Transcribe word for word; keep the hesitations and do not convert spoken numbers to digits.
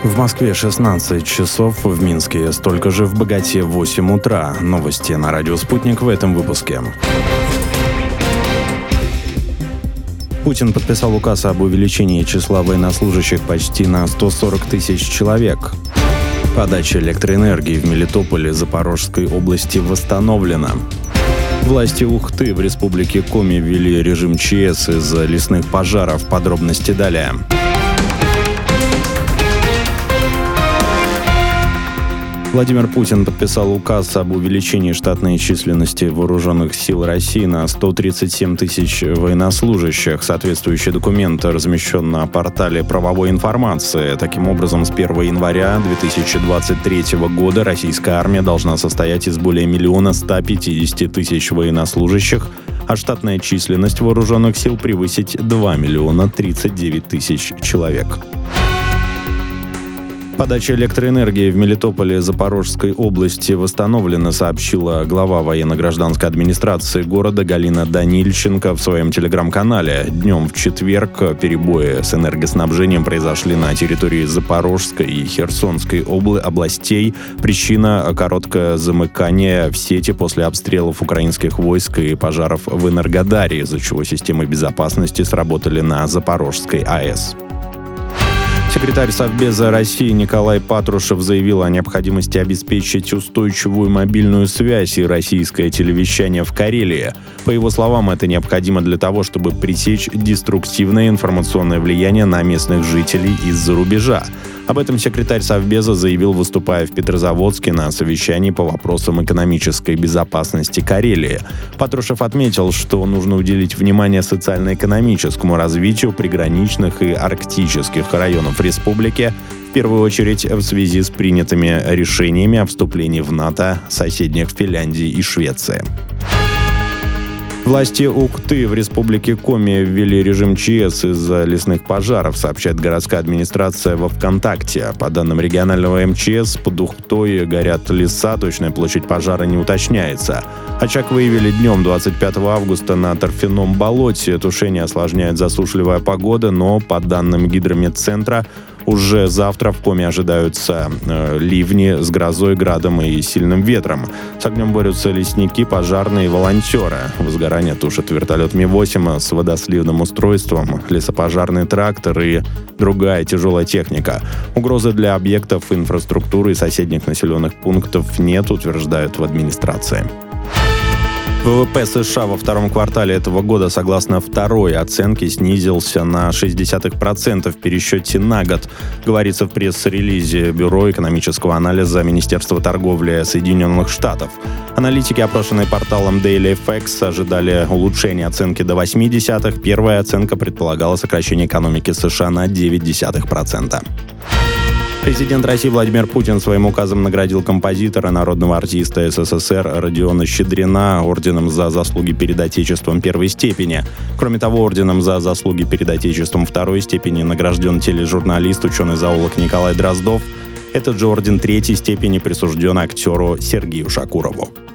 В Москве шестнадцать часов, в Минске столько же, в Богате восемь утра. Новости на радио «Спутник» в этом выпуске. Путин подписал указ об увеличении числа военнослужащих почти на сто сорок тысяч человек. Подача электроэнергии в Мелитополе Запорожской области восстановлена. Власти Ухты в республике Коми ввели режим ЧС из-за лесных пожаров. Подробности далее. Владимир Путин подписал указ об увеличении штатной численности вооруженных сил России на сто тридцать семь тысяч военнослужащих. Соответствующий документ размещен на портале правовой информации. Таким образом, с первого января две тысячи двадцать третьего года российская армия должна состоять из более миллиона ста пятидесяти тысяч военнослужащих, а штатная численность вооруженных сил превысить два миллиона тридцать девять тысяч человек. Подача электроэнергии в Мелитополе Запорожской области восстановлена, сообщила глава военно-гражданской администрации города Галина Данильченко в своем телеграм-канале. Днем в четверг перебои с энергоснабжением произошли на территории Запорожской и Херсонской обла- областей. Причина – короткое замыкание в сети после обстрелов украинских войск и пожаров в Энергодаре, из-за чего системы безопасности сработали на Запорожской АЭС. Секретарь Совбеза России Николай Патрушев заявил о необходимости обеспечить устойчивую мобильную связь и российское телевещание в Карелии. По его словам, это необходимо для того, чтобы пресечь деструктивное информационное влияние на местных жителей из-за рубежа. Об этом секретарь Совбеза заявил, выступая в Петрозаводске на совещании по вопросам экономической безопасности Карелии. Патрушев отметил, что нужно уделить внимание социально-экономическому развитию приграничных и арктических районов республики, в первую очередь в связи с принятыми решениями о вступлении в НАТО соседних Финляндии и Швеции. Власти Ухты в республике Коми ввели режим ЧС из-за лесных пожаров, сообщает городская администрация во ВКонтакте. По данным регионального МЧС, под Ухтой горят леса, точная площадь пожара не уточняется. Очаг выявили днем двадцать пятого августа на торфяном болоте. Тушение осложняет засушливая погода, но, по данным гидрометцентра, уже завтра в Коми ожидаются э, ливни с грозой, градом и сильным ветром. С огнем борются лесники, пожарные и волонтеры. Возгорание тушит вертолет Ми восемь с водосливным устройством, лесопожарный трактор и другая тяжелая техника. Угрозы для объектов инфраструктуры и соседних населенных пунктов нет, утверждают в администрации. ВВП США во втором квартале этого года, согласно второй оценке, снизился на ноль целых шесть десятых процента в пересчете на год, говорится в пресс-релизе Бюро экономического анализа Министерства торговли Соединенных Штатов. Аналитики, опрошенные порталом Daily эф экс, ожидали улучшения оценки до восемь десятых. Первая оценка предполагала сокращение экономики США на девять десятых процента. Президент России Владимир Путин своим указом наградил композитора, народного артиста СССР Родиона Щедрина орденом за заслуги перед Отечеством первой степени. Кроме того, орденом за заслуги перед Отечеством второй степени награжден тележурналист, ученый-зоолог Николай Дроздов. Этот же орден третьей степени присужден актеру Сергею Шакурову.